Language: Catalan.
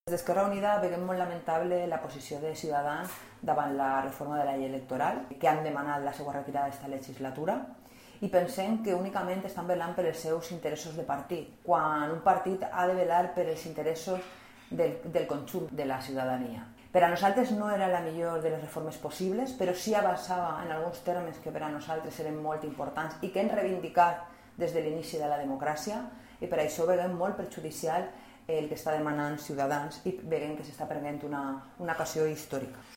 Des d'Esquerra Unida veiem molt lamentable la posició de Ciutadans davant la reforma de la llei electoral, que han demanat la seva retirada d'esta legislatura, i pensem que únicament estan velant per els seus interessos de partit, quan un partit ha de velar per els interessos del conjunt de la ciutadania. Per a nosaltres no era la millor de les reformes possibles, però sí avançava en alguns termes que per a nosaltres eren molt importants i que hem reivindicat des de l'inici de la democràcia, i per això veiem molt perjudicial el que està demanant Ciutadans i veiem que s'està prenent una ocasió històrica.